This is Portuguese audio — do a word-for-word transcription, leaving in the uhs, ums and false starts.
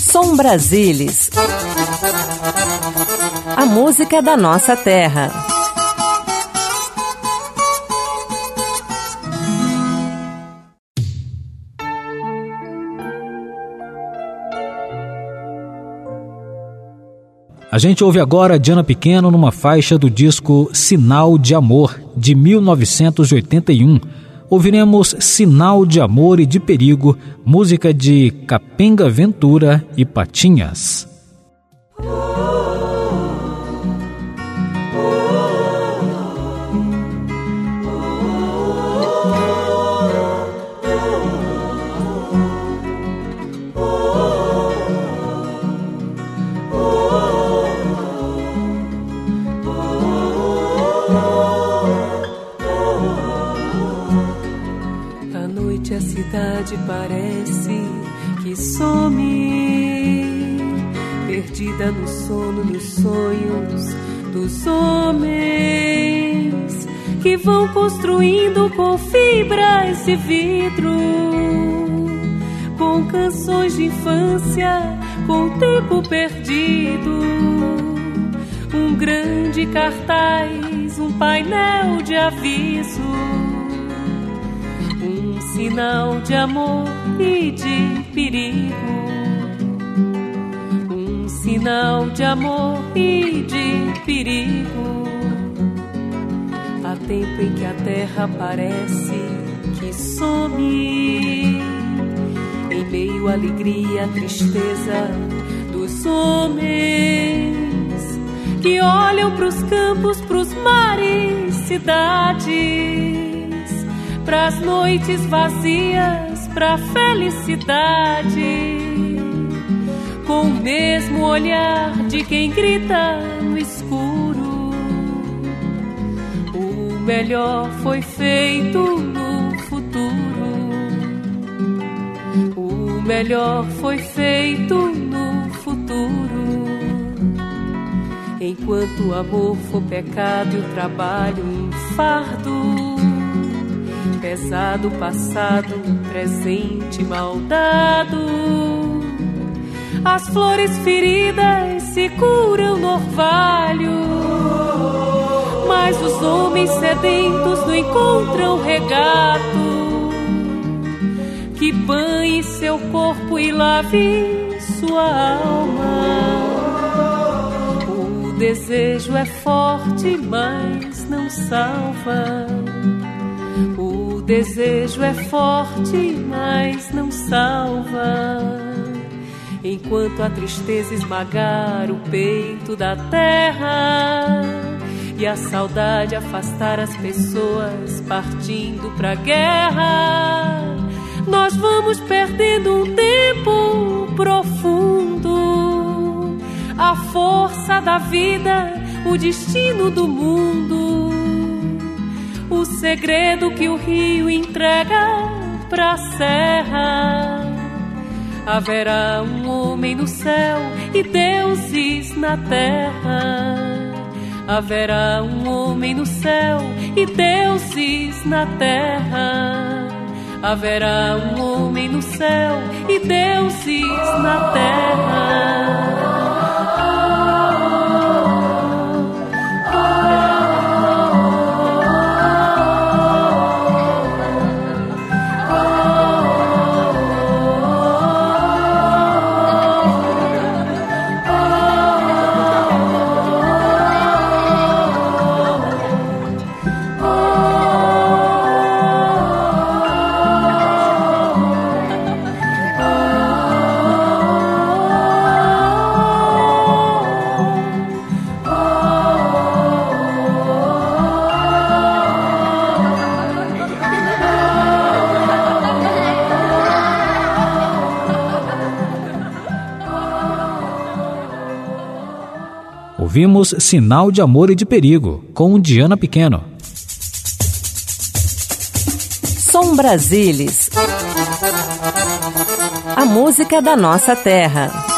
Som Brasilis, a música da nossa terra. A gente ouve agora Diana Pequeno numa faixa do disco Sinal de Amor, de mil novecentos e oitenta e um. Ouviremos Sinal de Amor e de Perigo, música de Capenga Ventura e Patinhas. Parece que some, perdida no sono dos sonhos dos homens que vão construindo com fibras de vidro, com canções de infância, com o tempo perdido, um grande cartaz, um painel de aviso, sinal de amor e de perigo, um sinal de amor e de perigo. Há tempo em que a terra parece que some, em meio à alegria, à tristeza dos homens que olham pros campos, pros mares, cidades, pras noites vazias, pra felicidade, com o mesmo olhar de quem grita no escuro. O melhor foi feito no futuro, o melhor foi feito no futuro. Enquanto o amor for pecado e o trabalho um fardo, pesado, passado, presente, maldado, as flores feridas se curam no orvalho, mas os homens sedentos não encontram regato que banhe seu corpo e lave sua alma. O desejo é forte, mas não salva. O desejo é forte, mas não salva. Enquanto a tristeza esmagar o peito da terra e a saudade afastar as pessoas partindo pra guerra, nós vamos perdendo um tempo profundo, a força da vida, o destino do mundo, o segredo que o rio entrega pra serra. Haverá um homem no céu e deuses na terra. Haverá um homem no céu e deuses na terra. Haverá um homem no céu e deuses na terra. Ouvimos Sinal de Amor e de Perigo, com Diana Pequeno. Som Brasilis, a música da nossa terra.